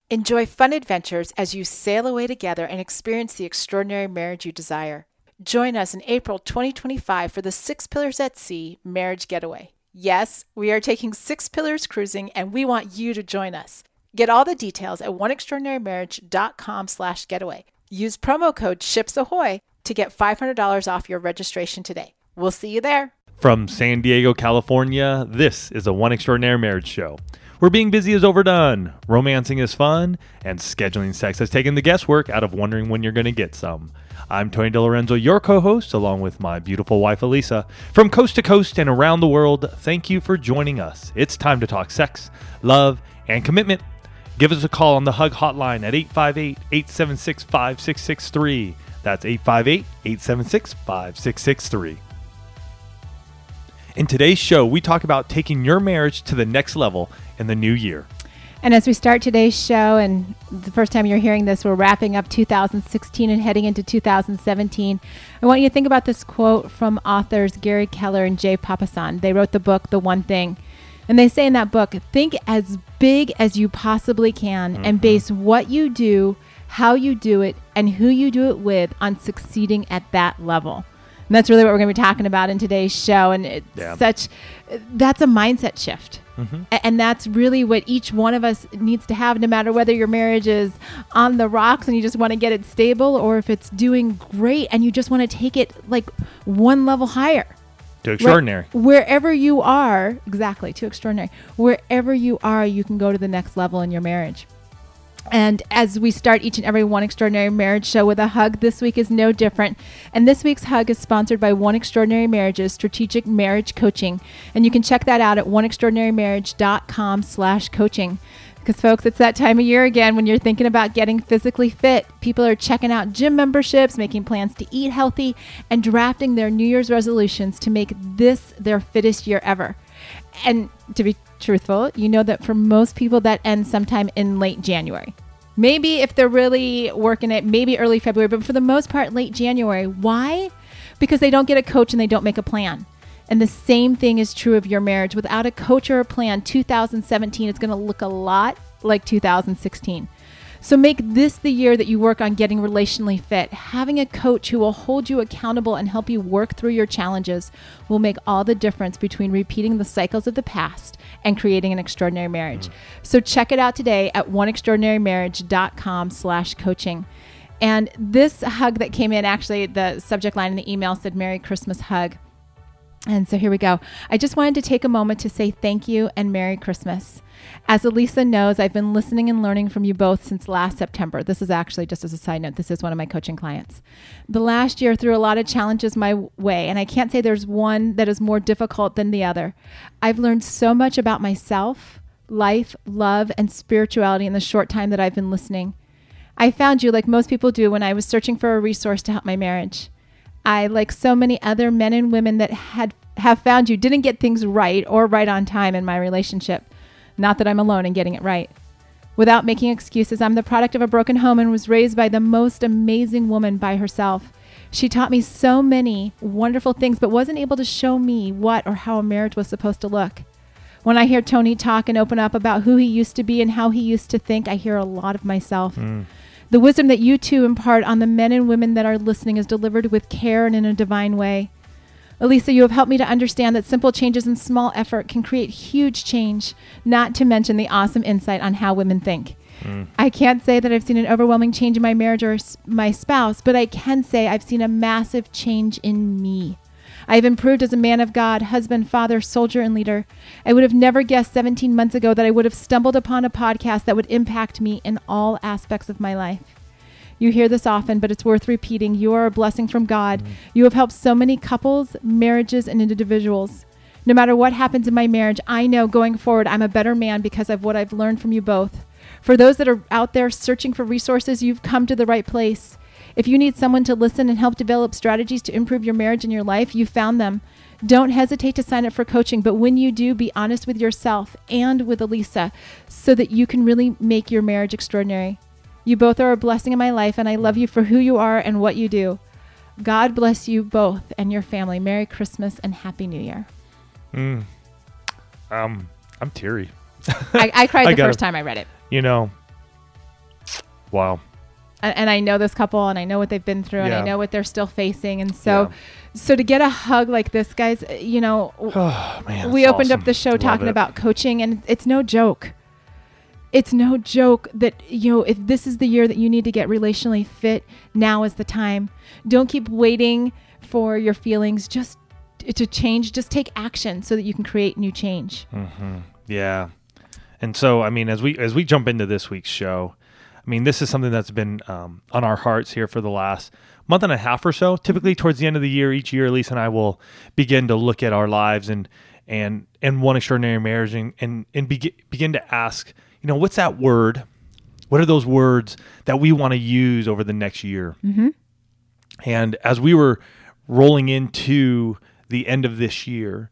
Enjoy fun adventures as you sail away together and experience the extraordinary marriage you desire. Join us in April 2025 for the Six Pillars at Sea Marriage Getaway. Yes, we are taking 6 Pillars cruising, and we want you to join us. Get all the details at oneextraordinarymarriage.com/getaway. Use promo code SHIPSAHOY to get $500 off your registration today. We'll see you there. From San Diego, California, this is a One Extraordinary Marriage show, where being busy is overdone, romancing is fun, and scheduling sex has taken the guesswork out of wondering when you're going to get some. I'm Tony DeLorenzo, your co-host, along with my beautiful wife, Elisa. From coast to coast and around the world, thank you for joining us. It's time to talk sex, love, and commitment. Give us a call on the HUG hotline at 858-876-5663. That's 858-876-5663. In today's show, we talk about taking your marriage to the next level in the new year. And as we start today's show, and the first time you're hearing this, we're wrapping up 2016 and heading into 2017. I want you to think about this quote from authors Gary Keller and Jay Papasan. They wrote the book, The One Thing. And they say in that book, think as big as you possibly can and base what you do, how you do it, and who you do it with on succeeding at that level. And that's really what we're going to be talking about in today's show. And that's a mindset shift. And that's really what each one of us needs to have, no matter whether your marriage is on the rocks and you just want to get it stable, or if it's doing great and you just want to take it like one level higher. To extraordinary. Wherever you are, exactly, to extraordinary. Wherever you are, you can go to the next level in your marriage. And as we start each and every One Extraordinary Marriage show with a hug, this week is no different. And this week's hug is sponsored by One Extraordinary Marriage's Strategic Marriage Coaching. And you can check that out at oneextraordinarymarriage.com/coaching. Because, folks, it's that time of year again when you're thinking about getting physically fit. People are checking out gym memberships, making plans to eat healthy, and drafting their New Year's resolutions to make this their fittest year ever. And to be truthful, you know that for most people that ends sometime in late January. Maybe if they're really working it, maybe early February, but for the most part, late January. Why? Because they don't get a coach and they don't make a plan. And the same thing is true of your marriage. Without a coach or a plan, 2017 is going to look a lot like 2016. So make this the year that you work on getting relationally fit. Having a coach who will hold you accountable and help you work through your challenges will make all the difference between repeating the cycles of the past and creating an extraordinary marriage. So check it out today at oneextraordinarymarriage.com/coaching. And this hug that came in, actually, the subject line in the email said, Merry Christmas hug. And so here we go. I just wanted to take a moment to say thank you and Merry Christmas. As Elisa knows, I've been listening and learning from you both since last September. This is actually, just as a side note, this is one of my coaching clients. The last year threw a lot of challenges my way, and I can't say there's one that is more difficult than the other. I've learned so much about myself, life, love, and spirituality in the short time that I've been listening. I found you, like most people do, when I was searching for a resource to help my marriage. I, like so many other men and women that have found you, didn't get things right or right on time in my relationship. Not that I'm alone in getting it right. Without making excuses, I'm the product of a broken home and was raised by the most amazing woman by herself. She taught me so many wonderful things, but wasn't able to show me what or how a marriage was supposed to look. When I hear Tony talk and open up about who he used to be and how he used to think, I hear a lot of myself. The wisdom that you two impart on the men and women that are listening is delivered with care and in a divine way. Elisa, you have helped me to understand that simple changes and small effort can create huge change, not to mention the awesome insight on how women think. I can't say that I've seen an overwhelming change in my marriage or my spouse, but I can say I've seen a massive change in me. I have improved as a man of God, husband, father, soldier, and leader. I would have never guessed 17 months ago that I would have stumbled upon a podcast that would impact me in all aspects of my life. You hear this often, but it's worth repeating. You are a blessing from God. You have helped so many couples, marriages, and individuals. No matter what happens in my marriage, I know going forward I'm a better man because of what I've learned from you both. For those that are out there searching for resources, you've come to the right place. If you need someone to listen and help develop strategies to improve your marriage and your life, you found them. Don't hesitate to sign up for coaching, but when you do, be honest with yourself and with Elisa so that you can really make your marriage extraordinary. You both are a blessing in my life, and I love you for who you are and what you do. God bless you both and your family. Merry Christmas and Happy New Year. I'm teary. I cried the first time I read it. You know, Wow. And I know this couple, and I know what they've been through, and I Yeah. know what they're still facing. And so to get a hug like this, guys, you know, Oh, man, we that's opened awesome. up the show Love talking it. about coaching, and it's no joke. It's no joke that, you know, if this is the year that you need to get relationally fit, now is the time. Don't keep waiting for your feelings just to change. Just take action so that you can create new change. Mm-hmm. Yeah. And so, I mean, as we jump into this week's show, I mean, this is something that's been on our hearts here for the last month and a half or so. Typically, towards the end of the year, each year, Lisa and I will begin to look at our lives and One Extraordinary Marriage and begin to ask, you know, what's that word? What are those words that we want to use over the next year? Mm-hmm. And as we were rolling into the end of this year,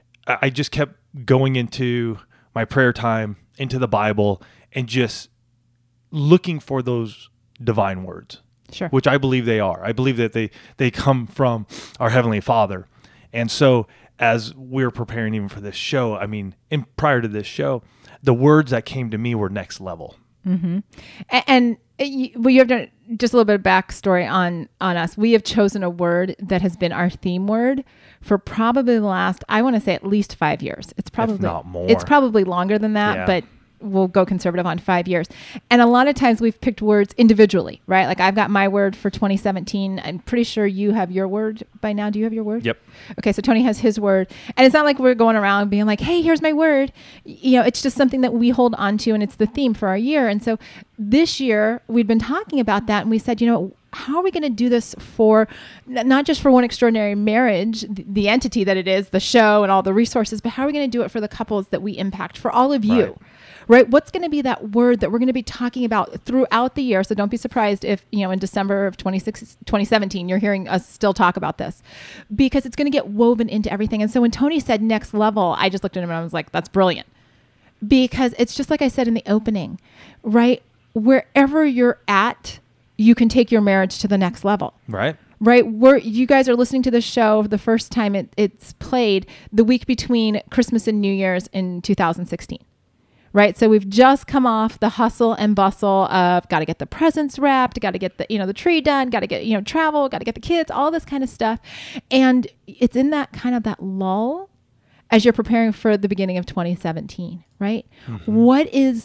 I just kept going into my prayer time, into the Bible, and just looking for those divine words, Sure. which I believe they are. I believe that they come from our Heavenly Father. And so as we're preparing even for this show, I mean, prior to this show, the words that came to me were next level. Mm-hmm. And you have to, just a little bit of backstory on us. We have chosen a word that has been our theme word for probably the last, I want to say at least 5 years. It's probably not more. It's probably longer than that, Yeah. but we'll go conservative on 5 years. And a lot of times we've picked words individually, right? Like I've got my word for 2017. I'm pretty sure you have your word by now. Do you have your word? Yep. Okay, so Tony has his word. And it's not like we're going around being like, hey, here's my word. You know, it's just something that we hold on to, and it's the theme for our year. And so this year, we'd been talking about that, and we said, you know, how are we going to do this for, not just for One Extraordinary Marriage, the entity that it is, the show and all the resources, but how are we going to do it for the couples that we impact, for all of you? Right? What's going to be that word that we're going to be talking about throughout the year? So don't be surprised if, you know, in December of 2017, you're hearing us still talk about this, because it's going to get woven into everything. And so when Tony said next level, I just looked at him and I was like, that's brilliant. Because it's just like I said in the opening, right? Wherever you're at, you can take your marriage to the next level. Right. Right? You guys are listening to this show the first time it's played the week between Christmas and New Year's in 2016. Right. So we've just come off the hustle and bustle of got to get the presents wrapped, got to get the, you know, the tree done, got to get, you know, travel, got to get the kids, all this kind of stuff. And it's in that kind of that lull as you're preparing for the beginning of 2017. Right. Mm-hmm. What is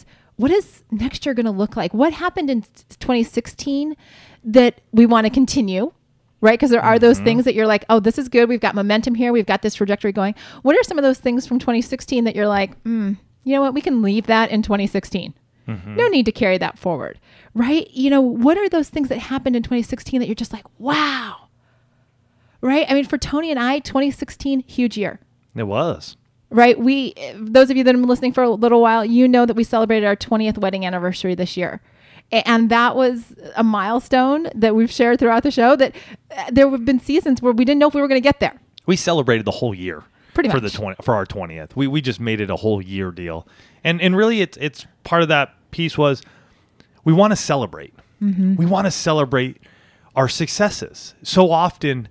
next year going to look like? What happened in 2016 that we want to continue? Right? Because there are those things that you're like, oh, this is good. We've got momentum here. We've got this trajectory going. What are some of those things from 2016 that you're like, you know what, we can leave that in 2016. Mm-hmm. No need to carry that forward, right? You know, what are those things that happened in 2016 that you're just like, wow, right? I mean, for Tony and I, 2016, huge year. It was. Right? Those of you that have been listening for a little while, you know that we celebrated our 20th wedding anniversary this year. And that was a milestone that we've shared throughout the show, that there have been seasons where we didn't know if we were going to get there. We celebrated the whole year. Pretty for much. for our 20th. We just made it a whole year deal. And really it's part of that piece was we want to celebrate. Mm-hmm. We want to celebrate our successes. So often,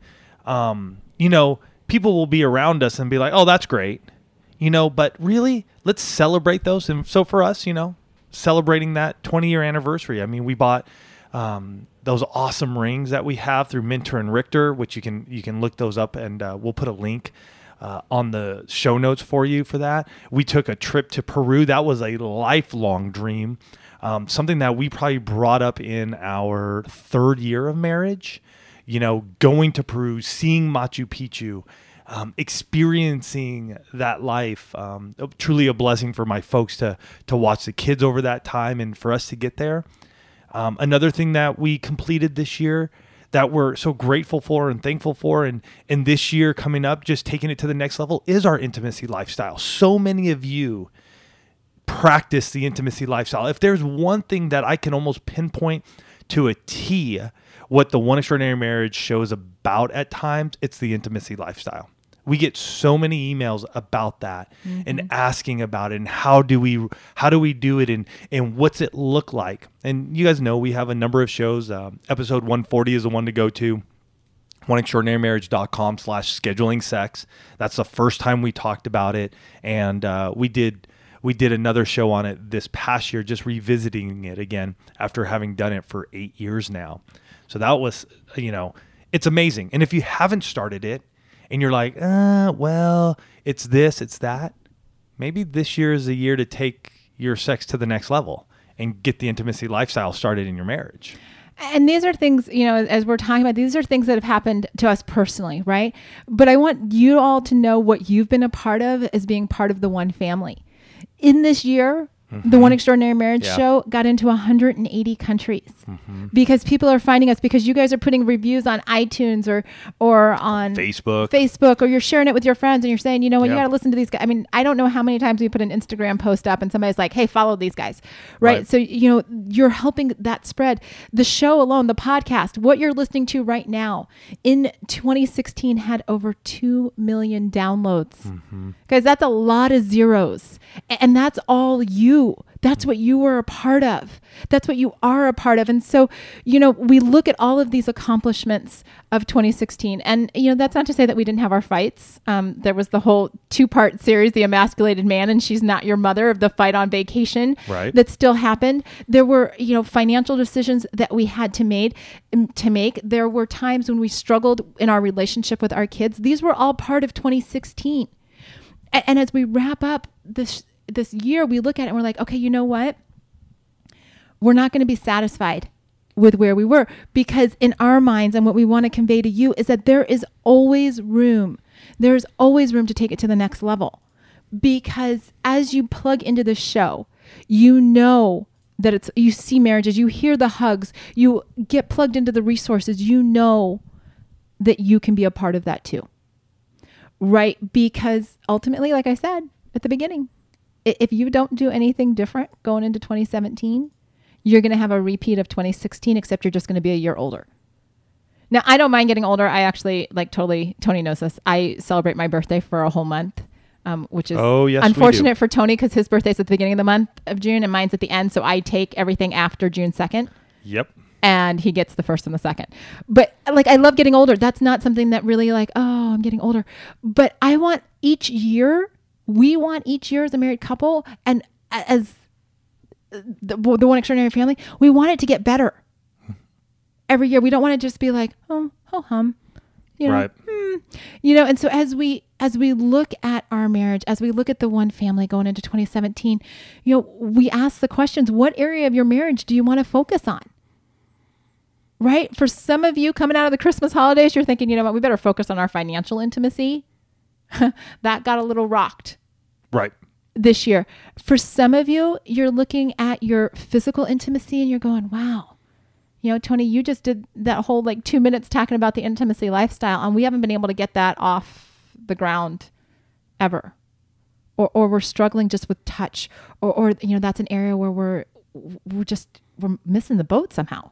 you know, people will be around us and be like, oh, that's great. You know, but really let's celebrate those. And so for us, you know, celebrating that 20-year anniversary. I mean, we bought those awesome rings that we have through Minter and Richter, which you can look those up, and we'll put a link on the show notes for you for that. We took a trip to Peru. That was a lifelong dream, something that we probably brought up in our 3rd year of marriage. You know, going to Peru, seeing Machu Picchu, experiencing that life, truly a blessing for my folks to watch the kids over that time and for us to get there. Another thing that we completed this year that we're so grateful for and thankful for, and this year coming up, just taking it to the next level, is our intimacy lifestyle. So many of you practice the intimacy lifestyle. If there's one thing that I can almost pinpoint to a T what the One Extraordinary Marriage show is about at times, it's the intimacy lifestyle. We get so many emails about that and asking about it and how do we do it and what's it look like. And you guys know we have a number of shows. Episode 140 is the one to go to. OneExtraordinaryMarriage.com/scheduling sex. That's the first time we talked about it. And we did we did another show on it this past year, just revisiting it again after having done it for 8 years now. So that was, it's amazing. And if you haven't started it and you're like, well, it's this, it's that, maybe this year is a year to take your sex to the next level and get the intimacy lifestyle started in your marriage. And these are things, as we're talking about, these are things that have happened to us personally, right? But I want you all to know what you've been a part of as being part of the One family. In this year, the One Extraordinary Marriage Show got into 180 countries because people are finding us, because you guys are putting reviews on iTunes or on Facebook, or you're sharing it with your friends and you're saying, you got to listen to these guys. I mean, I don't know how many times we put an Instagram post up and somebody's like, hey, follow these guys. Right. So, you're helping that spread. The show alone, the podcast, what you're listening to right now in 2016 had over 2 million downloads. Guys, that's a lot of zeros. And that's all you. That's what you were a part of. That's what you are a part of. And so, we look at all of these accomplishments of 2016. And, that's not to say that we didn't have our fights. There was the whole 2-part series, The Emasculated Man and She's Not Your Mother, of the fight on vacation that still happened. There were, financial decisions that we had to make. There were times when we struggled in our relationship with our kids. These were all part of 2016. And as we wrap up this year, we look at it and we're like, okay, you know what? We're not going to be satisfied with where we were, because in our minds, and what we want to convey to you, is that there is always room. There's always room to take it to the next level, because as you plug into the show, that you see marriages, you hear the hugs, you get plugged into the resources, that you can be a part of that too. Right? Because ultimately, like I said at the beginning, if you don't do anything different going into 2017, you're going to have a repeat of 2016, except you're just going to be a year older. Now, I don't mind getting older. I actually, Tony knows this, I celebrate my birthday for a whole month, which is unfortunate for Tony, because his birthday's at the beginning of the month of June and mine's at the end. So I take everything after June 2nd. Yep. And he gets the first and the second. But I love getting older. That's not something that really I'm getting older. But we want each year as a married couple and as the One Extraordinary Family, we want it to get better every year. We don't want to just be like, oh, hum, right. And so as we look at our marriage, as we look at the One family going into 2017, we ask the questions, what area of your marriage do you want to focus on? Right? For some of you coming out of the Christmas holidays, you're thinking, you know what, we better focus on our financial intimacy. That got a little rocked. Right. This year. For some of you, you're looking at your physical intimacy and you're going, wow, Tony, you just did that whole 2 minutes talking about the intimacy lifestyle, and we haven't been able to get that off the ground ever. Or we're struggling just with touch, or that's an area where we're missing the boat somehow.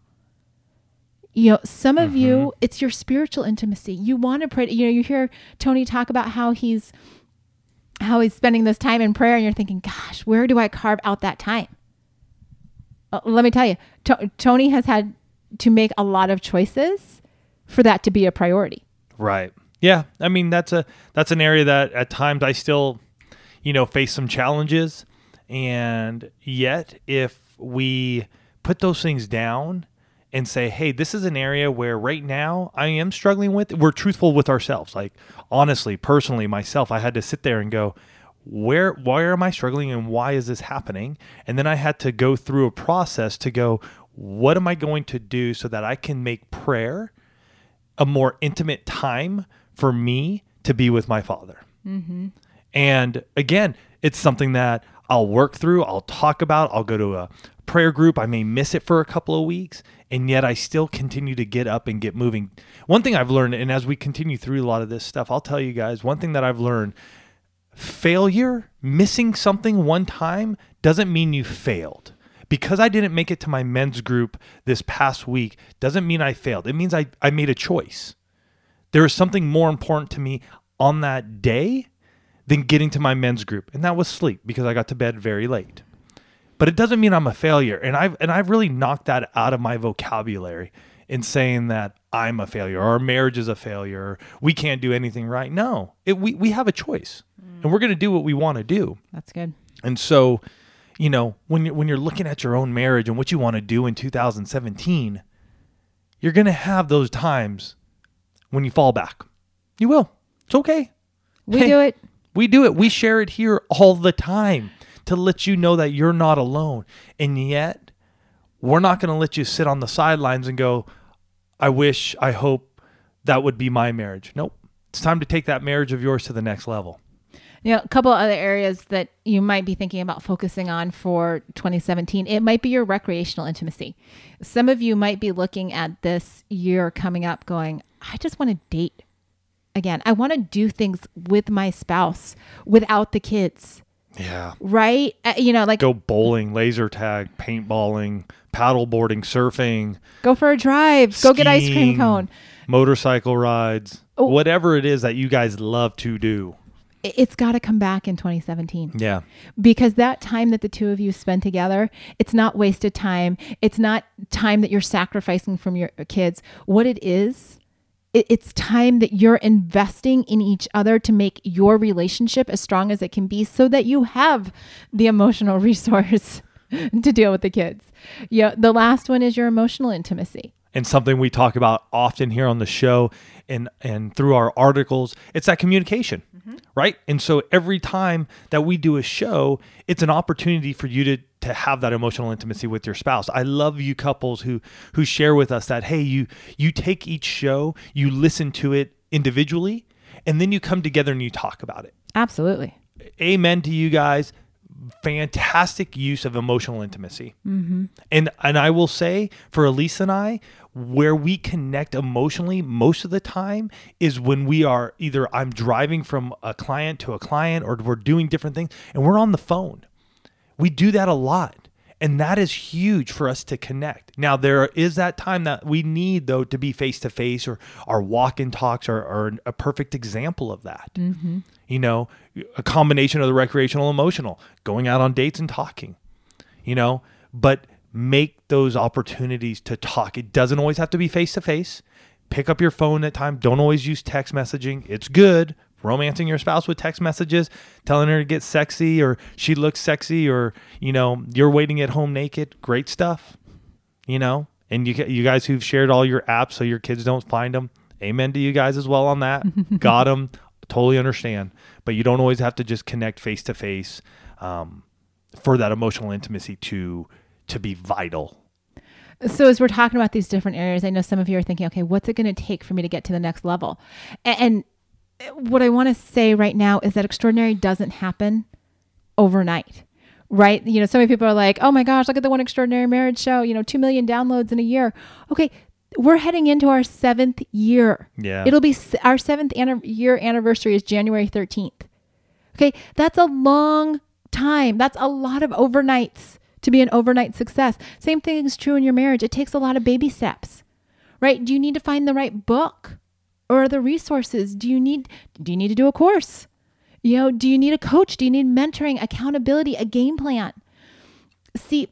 Some of you, it's your spiritual intimacy. You want to pray. You hear Tony talk about how he's spending this time in prayer, and you're thinking, gosh, where do I carve out that time? Let me tell you, Tony has had to make a lot of choices for that to be a priority. Right. Yeah. I mean, that's an area that at times I still, face some challenges. And yet if we put those things down and say, hey, this is an area where right now I am struggling with, we're truthful with ourselves. Honestly, personally, myself, I had to sit there and go, why am I struggling and why is this happening? And then I had to go through a process to go, what am I going to do so that I can make prayer a more intimate time for me to be with my Father? Mm-hmm. And again, it's something that I'll work through, I'll talk about, I'll go to a prayer group, I may miss it for a couple of weeks, and yet I still continue to get up and get moving. One thing I've learned, and as we continue through a lot of this stuff, I'll tell you guys, one thing that I've learned, failure, missing something one time doesn't mean you failed. Because I didn't make it to my men's group this past week doesn't mean I failed. It means I made a choice. There is something more important to me on that day than getting to my men's group, and that was sleep, because I got to bed very late. But it doesn't mean I'm a failure, and I've really knocked that out of my vocabulary in saying that I'm a failure, or our marriage is a failure, or we can't do anything right. No, we have a choice, and we're going to do what we want to do. That's good. And so, when you're looking at your own marriage and what you want to do in 2017, you're going to have those times when you fall back. You will. It's okay. We do it. We do it. We share it here all the time to let you know that you're not alone. And yet, we're not going to let you sit on the sidelines and go, I hope that would be my marriage. Nope. It's time to take that marriage of yours to the next level. A couple of other areas that you might be thinking about focusing on for 2017. It might be your recreational intimacy. Some of you might be looking at this year coming up going, I just want to date again. I want to do things with my spouse without the kids. Yeah. Right? Go bowling, laser tag, paintballing, paddleboarding, surfing. Go for a drive. Skiing, go get ice cream cone. Motorcycle rides. Oh. Whatever it is that you guys love to do. It's got to come back in 2017. Yeah. Because that time that the two of you spend together, it's not wasted time. It's not time that you're sacrificing from your kids. What it is, it's time that you're investing in each other to make your relationship as strong as it can be so that you have the emotional resource to deal with the kids. The last one is your emotional intimacy. And something we talk about often here on the show and through our articles, it's that communication, right? And so every time that we do a show, it's an opportunity for you to have that emotional intimacy with your spouse. I love you couples who share with us that, hey, you take each show, you listen to it individually, and then you come together and you talk about it. Absolutely. Amen to you guys. Fantastic use of emotional intimacy. Mm-hmm. And I will say for Elise and I, where we connect emotionally most of the time is when we are either I'm driving from a client to a client or we're doing different things and we're on the phone. We do that a lot. And that is huge for us to connect. Now, there is that time that we need, though, to be face-to-face, or our walk-in talks are a perfect example of that. Mm-hmm. A combination of the recreational and emotional, going out on dates and talking, but make those opportunities to talk. It doesn't always have to be face-to-face. Pick up your phone at time. Don't always use text messaging. It's good. Romancing your spouse with text messages, telling her to get sexy or she looks sexy or, you're waiting at home naked. Great stuff, and you guys who've shared all your apps so your kids don't find them. Amen to you guys as well on that. Got them. Totally understand. But you don't always have to just connect face to face for that emotional intimacy to be vital. So as we're talking about these different areas, I know some of you are thinking, okay, what's it going to take for me to get to the next level? And what I want to say right now is that extraordinary doesn't happen overnight, right? So many people are like, oh my gosh, look at the One Extraordinary Marriage show, 2 million downloads in a year. Okay, we're heading into our 7th year. Yeah. It'll be our 7th year anniversary is January 13th. Okay, that's a long time. That's a lot of overnights to be an overnight success. Same thing is true in your marriage. It takes a lot of baby steps, right? Do you need to find the right book? Or the resources? Do you need to do a course? Do you need a coach? Do you need mentoring, accountability, a game plan? See,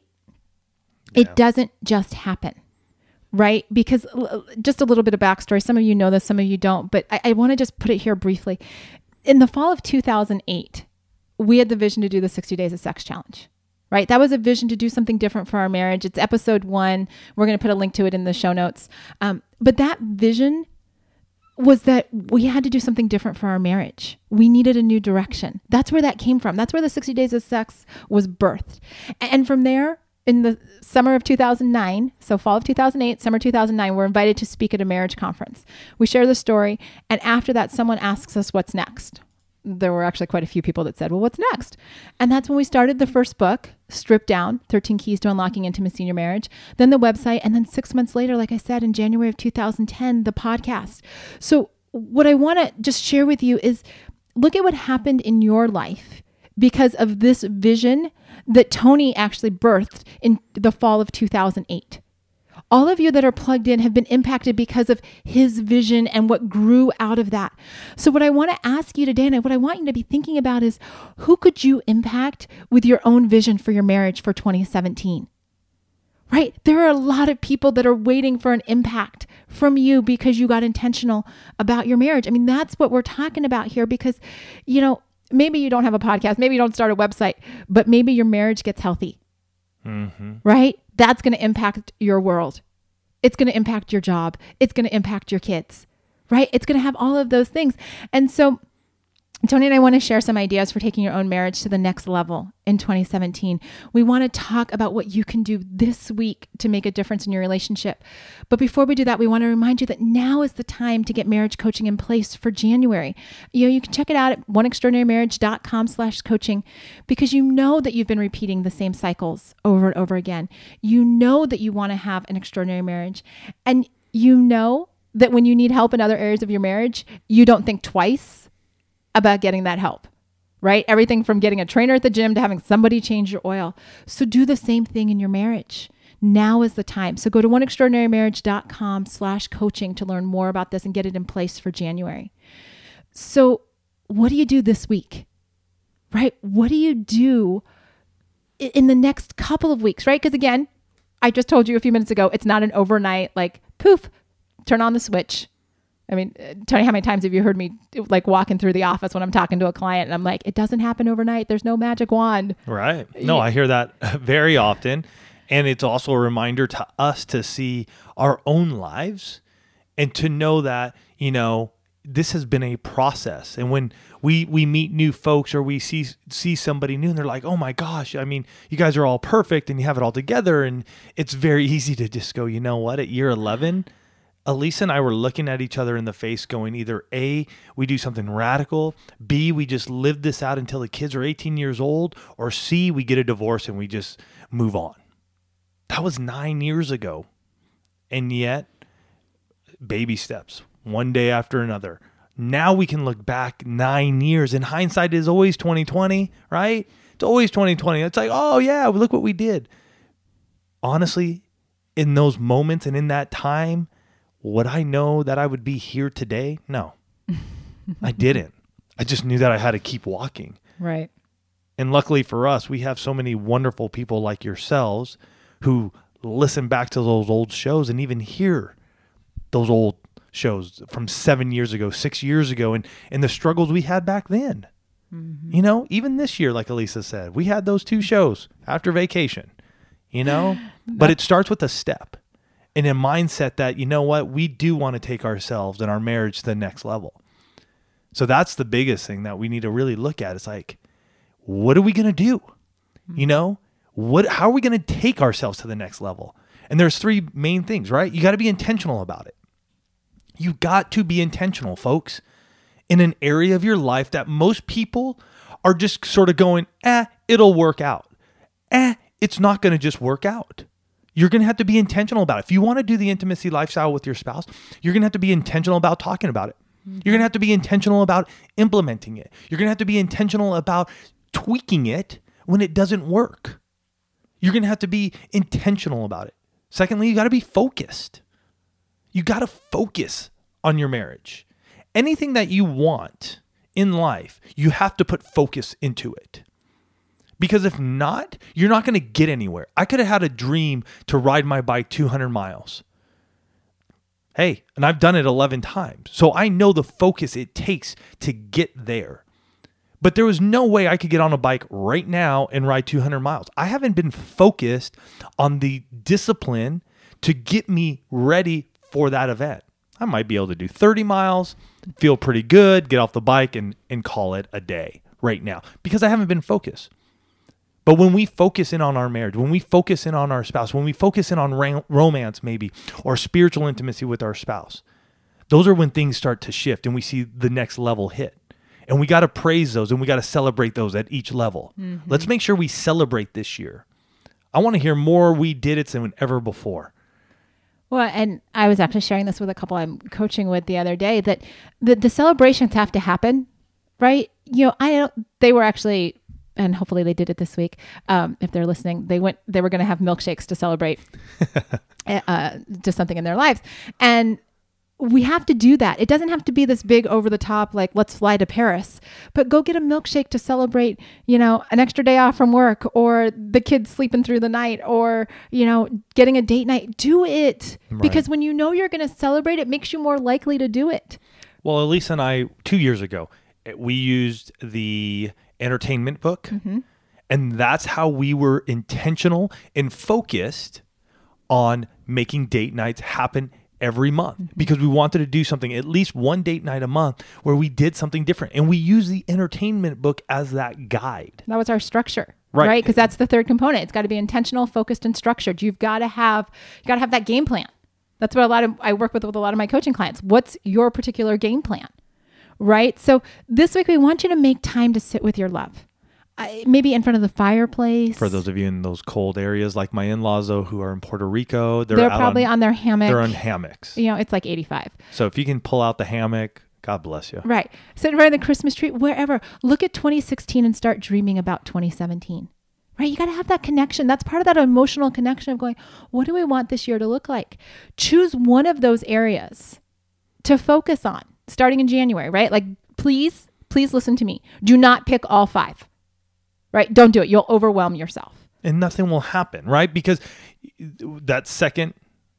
It doesn't just happen, right? Because just a little bit of backstory. Some of you know this, some of you don't, but I want to just put it here briefly. In the fall of 2008, we had the vision to do the 60 Days of Sex Challenge, right? That was a vision to do something different for our marriage. It's episode 1. We're going to put a link to it in the show notes. But that vision was that we had to do something different for our marriage. We needed a new direction. That's where that came from. That's where the 60 Days of Sex was birthed. And from there, in the summer of 2009, so fall of 2008, summer 2009, we're invited to speak at a marriage conference. We share the story, and after that, someone asks us what's next. There were actually quite a few people that said, well, what's next? And that's when we started the first book, Stripped Down, 13 Keys to Unlocking Intimacy in Your Marriage, then the website, and then 6 months later, like I said, in January of 2010, the podcast. So what I want to just share with you is look at what happened in your life because of this vision that Tony actually birthed in the fall of 2008. All of you that are plugged in have been impacted because of his vision and what grew out of that. So what I want to ask you today, and what I want you to be thinking about is, who could you impact with your own vision for your marriage for 2017? Right? There are a lot of people that are waiting for an impact from you because you got intentional about your marriage. I mean, that's what we're talking about here because, maybe you don't have a podcast, maybe you don't start a website, but maybe your marriage gets healthy, right? That's going to impact your world. It's going to impact your job. It's going to impact your kids, right? It's going to have all of those things. And so Tony and I want to share some ideas for taking your own marriage to the next level in 2017. We want to talk about what you can do this week to make a difference in your relationship. But before we do that, we want to remind you that now is the time to get marriage coaching in place for January. You can check it out at oneextraordinarymarriage.com/coaching, because you know that you've been repeating the same cycles over and over again. You know that you want to have an extraordinary marriage, and you know that when you need help in other areas of your marriage, you don't think twice about getting that help, right? Everything from getting a trainer at the gym to having somebody change your oil. So do the same thing in your marriage. Now is the time. So go to oneextraordinarymarriage.com/coaching to learn more about this and get it in place for January. So what do you do this week, right? What do you do in the next couple of weeks, right? Because again, I just told you a few minutes ago, it's not an overnight, like poof, turn on the switch. I mean, Tony, how many times have you heard me like walking through the office when I'm talking to a client and I'm like, it doesn't happen overnight. There's no magic wand. Right. No, I hear that very often. And it's also a reminder to us to see our own lives and to know that, this has been a process. And when we meet new folks or we see somebody new and they're like, oh my gosh, I mean, you guys are all perfect and you have it all together. And it's very easy to just go, you know what, at year 11, Elisa and I were looking at each other in the face going, either A, we do something radical, B, we just live this out until the kids are 18 years old, or C, we get a divorce and we just move on. That was 9 years ago. And yet, baby steps, one day after another. Now we can look back 9 years, and hindsight is always 2020, right? It's always 2020. It's like, oh yeah, look what we did. Honestly, in those moments and in that time, would I know that I would be here today? No, I didn't. I just knew that I had to keep walking. Right. And luckily for us, we have so many wonderful people like yourselves who listen back to those old shows and even hear those old shows from 7 years ago, 6 years ago, and the struggles we had back then. Mm-hmm. Even this year, like Elisa said, we had those 2 shows after vacation, but it starts with a step. In a mindset that, we do want to take ourselves and our marriage to the next level. So that's the biggest thing that we need to really look at. It's like, what are we going to do? How are we going to take ourselves to the next level? And there's 3 main things, right? You got to be intentional about it. You got to be intentional, folks, in an area of your life that most people are just sort of going, it'll work out. It's not going to just work out. You're going to have to be intentional about it. If you want to do the intimacy lifestyle with your spouse, you're going to have to be intentional about talking about it. You're going to have to be intentional about implementing it. You're going to have to be intentional about tweaking it when it doesn't work. You're going to have to be intentional about it. Secondly, you got to be focused. You got to focus on your marriage. Anything that you want in life, you have to put focus into it. Because if not, you're not going to get anywhere. I could have had a dream to ride my bike 200 miles. Hey, and I've done it 11 times. So I know the focus it takes to get there. But there was no way I could get on a bike right now and ride 200 miles. I haven't been focused on the discipline to get me ready for that event. I might be able to do 30 miles, feel pretty good, get off the bike and call it a day right now because I haven't been focused. But when we focus in on our marriage, when we focus in on our spouse, when we focus in on romance maybe, or spiritual intimacy with our spouse, those are when things start to shift and we see the next level hit. And we got to praise those and we got to celebrate those at each level. Mm-hmm. Let's make sure we celebrate this year. I want to hear more we did it than ever before. Well, and I was actually sharing this with a couple I'm coaching with the other day, that the celebrations have to happen, right? They were actually... and hopefully they did it this week. If they're listening, they were going to have milkshakes to celebrate just something in their lives. And we have to do that. It doesn't have to be this big over the top, like let's fly to Paris, but go get a milkshake to celebrate, an extra day off from work, or the kids sleeping through the night, or, getting a date night. Do it. Right. Because when you're going to celebrate, it makes you more likely to do it. Well, Elisa and I, 2 years ago, we used the entertainment book. Mm-hmm. And that's how we were intentional and focused on making date nights happen every month, because we wanted to do something, at least one date night a month, where we did something different. And we use the entertainment book as that guide. That was our structure, Right. right? Because that's the third component. It's got to be intentional, focused, and structured. You've got to have that game plan. That's what I work with a lot of my coaching clients. What's your particular game plan, right? So this week we want you to make time to sit with your love. Maybe in front of the fireplace. For those of you in those cold areas, like my in-laws, though, who are in Puerto Rico, they're probably on their hammock. They're on hammocks. It's like 85. So if you can pull out the hammock, God bless you. Right. Sit right in the Christmas tree, wherever. Look at 2016 and start dreaming about 2017. Right? You got to have that connection. That's part of that emotional connection of going, what do we want this year to look like? Choose one of those areas to focus on starting in January, right? Like, please listen to me. Do not pick all 5. Right? Don't do it. You'll overwhelm yourself. And nothing will happen, right? Because that second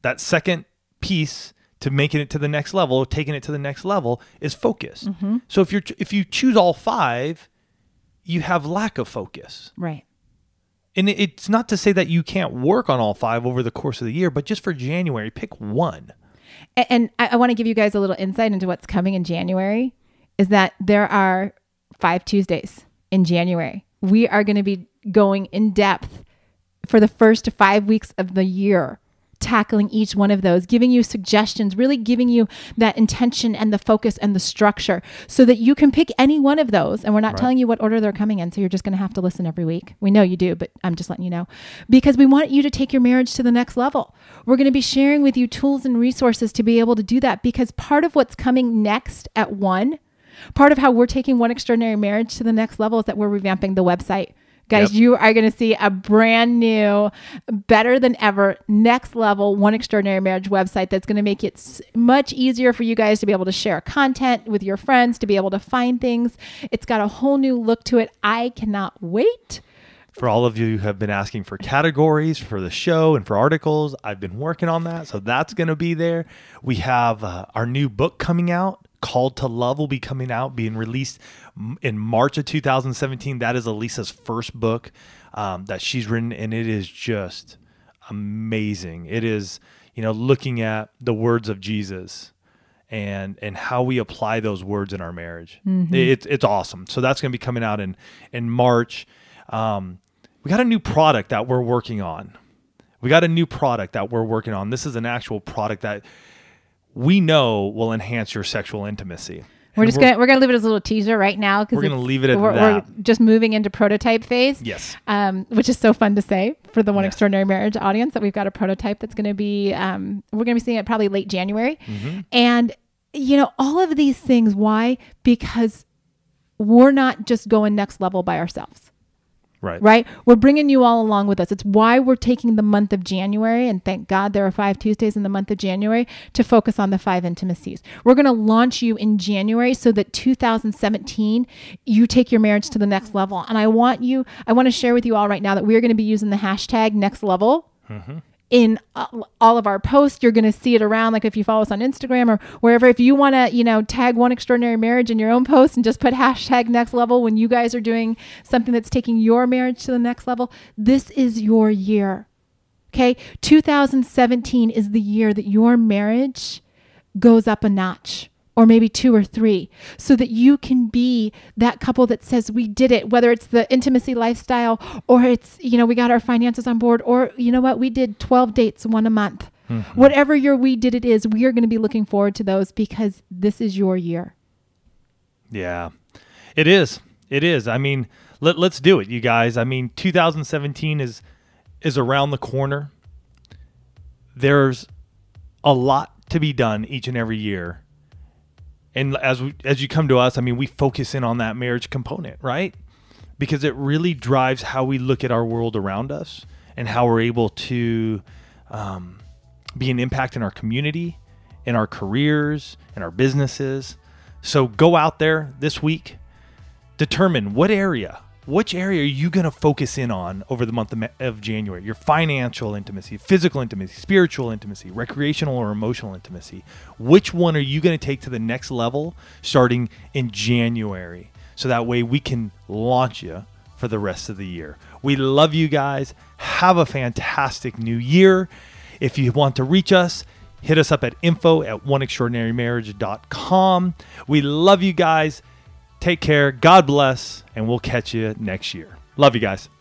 piece to making it to the next level, taking it to the next level, is focus. Mm-hmm. So if you choose all 5, you have lack of focus. Right. And it's not to say that you can't work on all 5 over the course of the year, but just for January, pick one. And I want to give you guys a little insight into what's coming in January, is that there are 5 Tuesdays in January. We are going to be going in depth for the first 5 weeks of the year, tackling each one of those, giving you suggestions, really giving you that intention and the focus and the structure so that you can pick any one of those. And we're not telling you what order they're coming in. So you're just going to have to listen every week. We know you do, but I'm just letting you know, because we want you to take your marriage to the next level. We're going to be sharing with you tools and resources to be able to do that, because part of what's coming next at One, part of how we're taking One Extraordinary Marriage to the next level, is that we're revamping the website. Guys, you are going to see a brand new, better than ever, next level One Extraordinary Marriage website that's going to make it much easier for you guys to be able to share content with your friends, to be able to find things. It's got a whole new look to it. I cannot wait. For all of you who have been asking for categories for the show and for articles, I've been working on that. So that's going to be there. We have our new book coming out. Called to Love will be coming out, being released in March of 2017. That is Elisa's first book that she's written, and it is just amazing. It is, looking at the words of Jesus and how we apply those words in our marriage. Mm-hmm. It's awesome. So that's going to be coming out in March. We got a new product that we're working on. This is an actual product that we know will enhance your sexual intimacy. We're gonna leave it as a little teaser right now, because we're gonna leave it at that. We're just moving into prototype phase. Yes. Which is so fun to say for the One Extraordinary Marriage audience, that we've got a prototype that's going to be. We're going to be seeing it probably late January, and all of these things. Why? Because we're not just going next level by ourselves. Right. We're bringing you all along with us. It's why we're taking the month of January, and thank God there are 5 Tuesdays in the month of January, to focus on the 5 intimacies. We're going to launch you in January so that 2017, you take your marriage to the next level. And I want to share with you all right now that we are going to be using the hashtag next level. Mm-hmm. In all of our posts. You're going to see it around, like if you follow us on Instagram or wherever. If you want to, tag One Extraordinary Marriage in your own post and just put hashtag next level when you guys are doing something that's taking your marriage to the next level, this is your year. Okay. 2017 is the year that your marriage goes up a notch, or maybe 2 or 3, so that you can be that couple that says, we did it, whether it's the intimacy lifestyle, or it's, we got our finances on board, or we did 12 dates, 1 a month. Mm-hmm. Whatever your we did it is, we are going to be looking forward to those, because this is your year. Yeah, it is. I mean, let's do it, you guys. I mean, 2017 is around the corner. There's a lot to be done each and every year. And as you come to us, I mean, we focus in on that marriage component, right? Because it really drives how we look at our world around us and how we're able to be an impact in our community, in our careers, in our businesses. So go out there this week, determine what area which area are you going to focus in on over the month of January? Your financial intimacy, physical intimacy, spiritual intimacy, recreational or emotional intimacy. Which one are you going to take to the next level starting in January? So that way we can launch you for the rest of the year. We love you guys. Have a fantastic new year. If you want to reach us, hit us up at info@oneextraordinarymarriage.com. We love you guys. Take care. God bless. And we'll catch you next year. Love you guys.